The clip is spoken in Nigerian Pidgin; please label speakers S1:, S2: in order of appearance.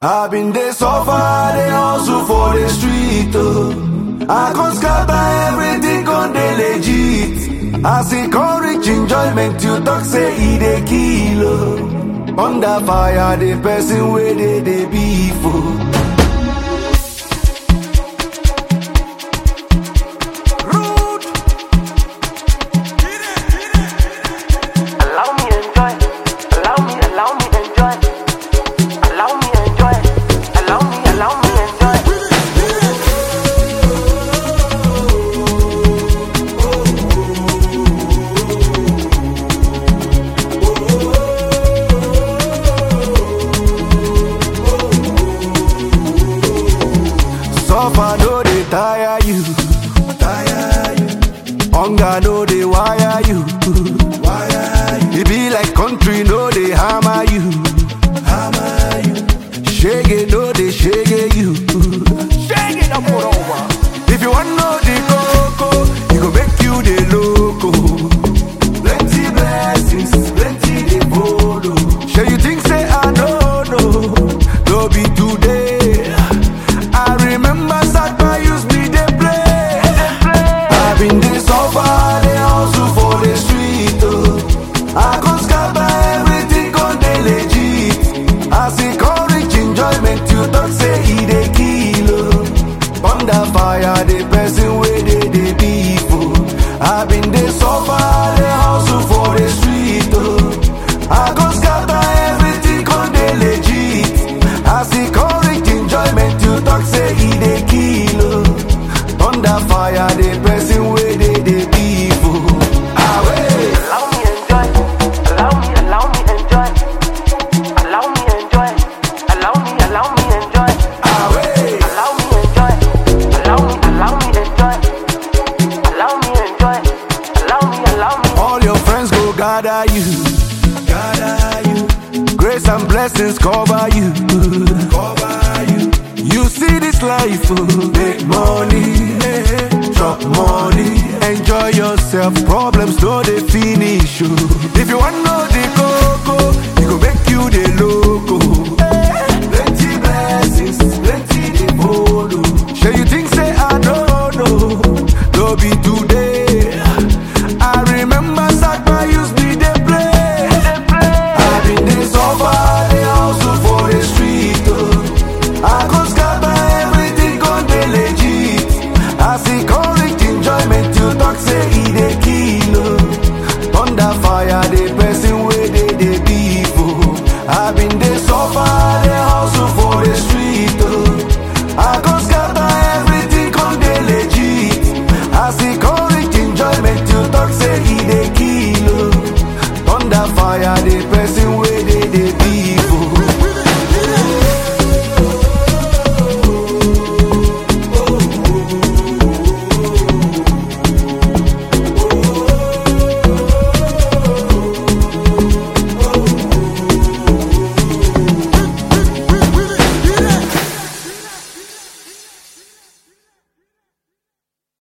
S1: I've been there suffer, they hustle for the street, oh. I can't scatter everything on the legit. I see courage, enjoyment, you talk say he dey kill, oh. Under fire, the person where they beef, oh. Suffer no they tire you. Hunger no they wire you. It be like country no they hammer you. Shake no they shake you. Shake no more over. If you want know the coco, it go make you the loco. Plenty blessings, plenty they follow. Shall you think say I don't know? No be today. I remember Sakpa used me they play. I've been this suffer, they hustle for the street, oh. I can't scatter everything on the legit. I see courage, enjoyment, you talk say he dey kill, oh. Under fire, the person where they beef, oh. I've been this suffer, they hustle for the street, oh. I can't scatter everything on the legit. I see courage, enjoyment, you talk say he dey kill, oh. Under fire, the person where they beef, oh.
S2: Allow me enjoy, allow me enjoy, allow me enjoy, allow me enjoy, allow me enjoy, allow me enjoy, allow me.
S1: All your friends go gather you. Grace and blessings cover you. You see this life, oh. Make money, chop money, enjoy yourself. Problems no they finish, oh. If you want know the coco, it go make you the loco.